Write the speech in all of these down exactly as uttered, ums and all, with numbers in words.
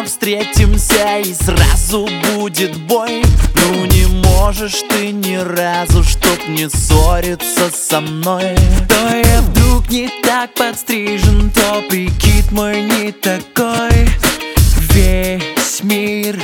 сегодня встретимся и сразу будет бой. Ну не можешь ты ни разу, чтоб не ссориться со мной. То я вдруг не так подстрижен, то прикид мой не такой. Весь мир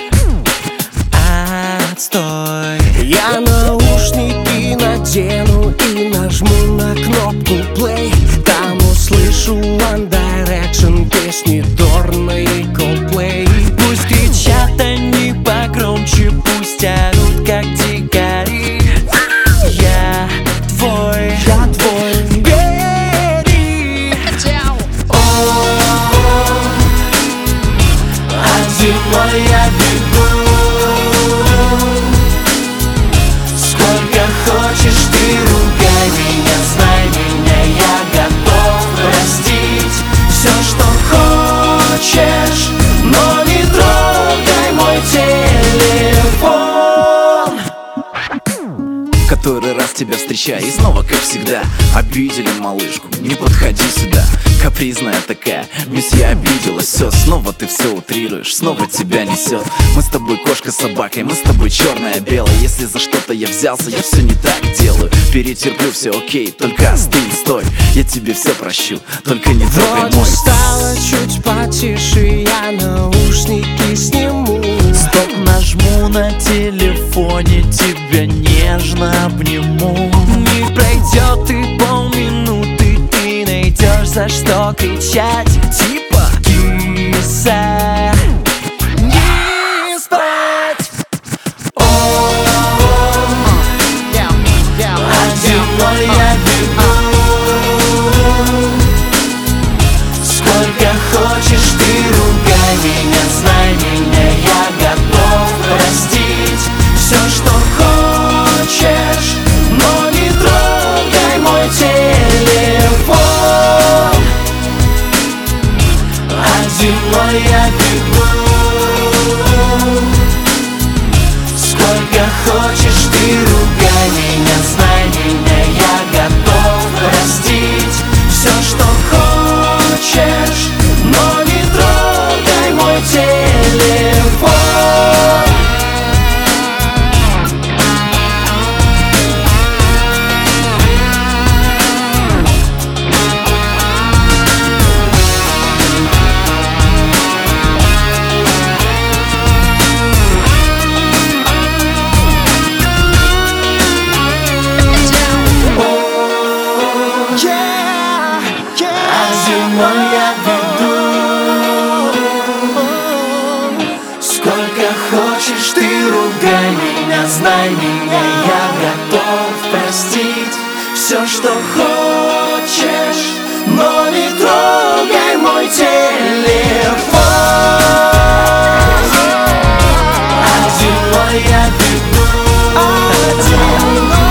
отстой. Я наушники надену и нажму на кнопку play. Там услышу One Direction, песни Дорна и Coldplay. Пусть кричат они погромче, пусть орут как дикари. Я твой, Я твой. бери. А зимой я бегу. Сколько хочешь ты ругай меня, знай меня, я готов простить все, что хочешь, но не трогай мой телефон. Который раз тебя встречаю и снова, как всегда, обидели малышку, не подходи сюда. Капризная такая, мисс, я обиделась. Все, снова ты все утрируешь, снова тебя несет. Мы с тобой кошка с собакой, мы с тобой черное белое. Если за что-то я взялся, я все не так делаю. Перетерплю, все окей, только остынь, стой. Я тебе все прощу, только не трогай Вроде мой. стало чуть потише, я наушники сниму. Стоп, нажму на телефоне, тебя нежно обниму. Не пройдет и полминуты, ты найдешь за что кричать. Типа киса, не спать. О, а зимой я бегу. Сколько хочешь ты ругай меня, знай меня, я готов простить все, что хочешь, но не трогай мой телефон. А зимой я бегу. Сколько хочешь ты ругай меня, знай меня, я готов простить все, что хочешь, но не трогай мой телефон. Зимой я бегу. Сколько хочешь ты ругай меня, знай меня, я готов простить все, что хочешь, но не трогай мой телефон. А зимой я бегу.